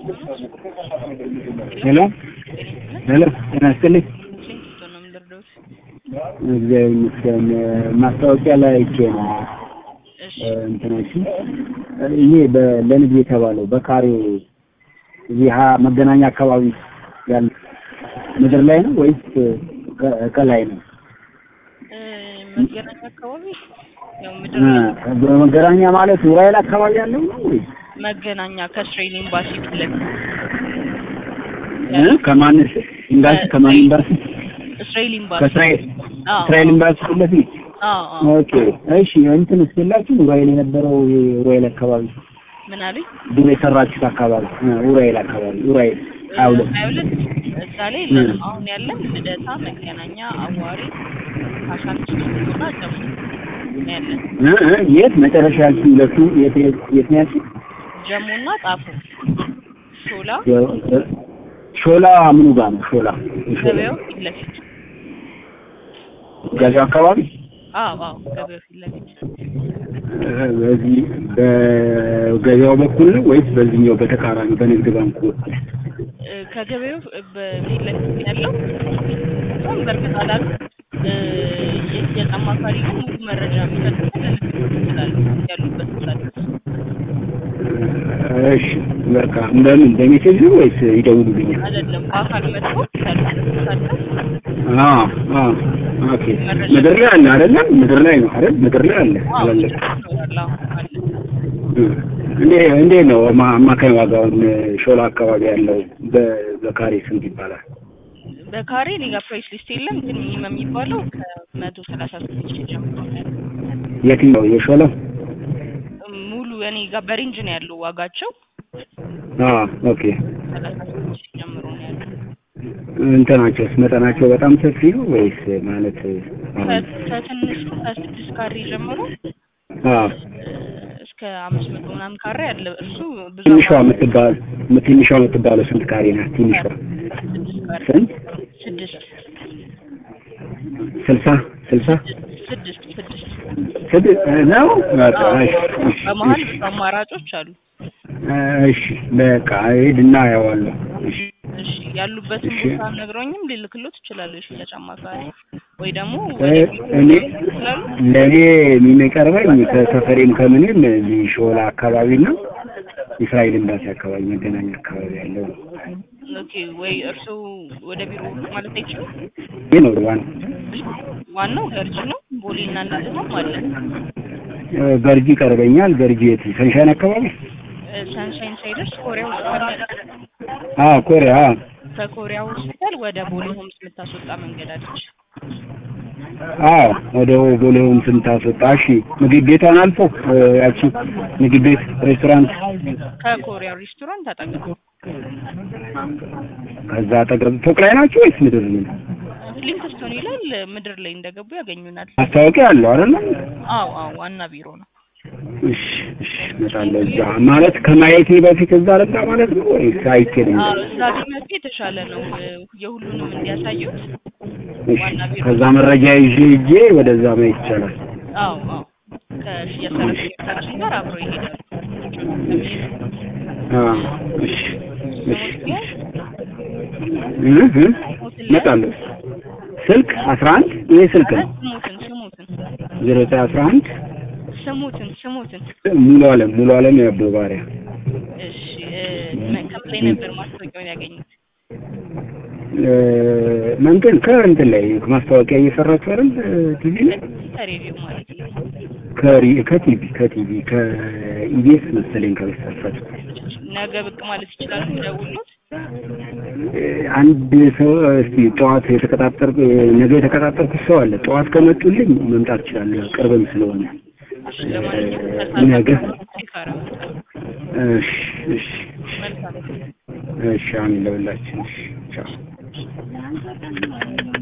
ሄሎ ሄሎ እናስልኝ እግዚአብሔር ይመስገን ማስታወቂያ ላይ አይቼ ነው እንትናችን ይሄ ለንግድ የተባለው በካሬ እዚህ መገናኛ አካባቢ ያለ ምድር ላይ ነው ወይስ ከላይ ነው? መገናኛ አካባቢ ያው ምድር ላይ መገናኛ ማለት ኡራኤል አካባቢ ያለው ነው ወይ? መገናኛ ከእስራኤል ኤምባሲ ፍለግ ከማን ኤምባሲ? እስራኤል ኤምባሲ እስራኤል ኤምባሲ ፍለግ ኦኬ እሺ እንትን እስከላችሁ ኡራኤል የነበረው ኡራኤል አካባቢ ምን አለኝ ድሮ የሰራችሁት አካባቢ ኡራኤል አካባቢ ኡራኤል አይውለት እዛ ላይ አሁን ያለን ልደታ መገናኛ አዋሪ አሻንቲና ጀሙ ያለን የት መጨረሻ ያልኩኝ ለቱ የት ነው ጀሙና ጣፉ ሾላ ምኑ ጋር ነው ገበያው ፊት ለፊት ገበያው አካባቢ ገበያው ፊት ለፊት በዚህ በገበያው በኩል ነው ወይስ በዚህኛው በተቃራኒ በንግድ ባንኩ ከገበያው በፊት ለፊት ያለው በጣም በርካታ የጣማካሪ ሙሉ መረጃ የሚፈልጉት ይችላሉ ያሉበት ሰዓት እሺ በቃ በሜሴጅ ወይስ ይደውሉልኛል? አይደለም በአካል መጥተው ኦኬ ምድር ላይ አለ አይደለም? ምድር ላይ ነው አይደል? ምድር ላይ አለ እንዴ ነው አማካይ ዋጋውን ሾላ አካባቢ ያለው በካሬ ስንት ይባላል? በካሬ ሊጋ ፕራይስ ሊስት የለም ግን ሚኒመም የሚባለው ከ133 ሺህ ጀምሮ ነው። የትኛው የሾላው? ሙሉ እኔ ጋር በሬንጅ ነው ያለው ዋጋቸው። ኦኬ 33 ሺህ ጀምሮ ነው ያለው። እንትናቸውስ መጠናቸው በጣም ሰፊ ነው ወይስ ማለት ከትንሹ ከ6 ካሬ ጀምሮ እስከ 500 ምናምን ካሬ አለ። እሱ ብዙ ትንሿ የምትባለው ስንት ካሬ ናት? ትንሿ ስንት? 6 ነው። በመሀል አማራጮች አሉ። እሺ በቃ ሄድና ያዋለሁ። እሺ ያሉበትን ቦታ ነግሮኝም ሊልክሎት ይችላል። እሺ ተጨማሪ ወይ ደግሞ ለኔ የሚቀርበኝ ከሰፈሬም ከምንም ሾላ አካባቢና እስራኤል ኤምባሲ አካባቢ መገናኛ አካባቢ ያለው ኦኬ ወይ እርሱ ወደ ቢሮ ማለት አይችልም? ይሄ ነው ዋናው ገርጂ ነው። ቦሌና እንደዛም አለ። ገርጂ ቀርበኛል። ገርጂ የት? ሰንሻይን አካባቢ ሰንሻይን ሳይደርስ ኮሪያ ሆስፒታል ኮሪያ ከኮሪያ ሆስፒታል ወደ ቦሌ ሆምስ የምታስወጣ መንገድ አለች። ወደ ቦሌ ሆምስ የምታስወጣ እሺ። ምግብ ቤቷን አልፎ ያቺ ምግብ ቤት ሬስቶራንት ከኮሪያ ሬስቶራንት አጠገብ ከዛ አጠገብ ፎቅ ላይ ናችሁ ወይስ ምድር ላይ? ሊንክስቶን ይላል። ምድር ላይ እንደገቡ ያገኙናል። ማስታወቂያ አለው አይደል? ዋና ቢሮ ነው። እሺ መጣለው እዛ ማለት ከማየቴ በፊት እዛ ልጣ ማለት ነው ወይስ አይከልም? እዛ ቢመጣ የተሻለ ነው የሁሉንም እንዲያሳዩት። ዋና ቢሮ ከዛ መረጃ ይዤ ወደዛ ማየት ይቻላል። ከየሰራችን ጋር አብሮ ይሄዳል። መጣለው ስልክ 11 ይሄ ስልክ ነው። ስሙትን 0911 ስሙትን ሙሉ ዓለም ያቦ ባሪያ። እሺ ከፕሌይ ነበር ማስታወቂያውን ያገኙት። መንገድ ከእንትን ላይ ማስታወቂያ እየሰራችሁ አይደል? ቲቪ ላይ ሬዲዮ ማለት ነው። ከቲቪ ከኢቢኤስ መሰለኝ ከበስተፈት ነገ ብቅ ማለት ይችላል። ደውሉት። አንድ ሰው እስቲ ጠዋት ነገ የተቀጣጠርኩ ሰው አለ። ጠዋት ከመጡልኝ መምጣት ይችላል። ቅርብም ስለሆነ ነገ እሺ አሜን ለሁላችን። ቻው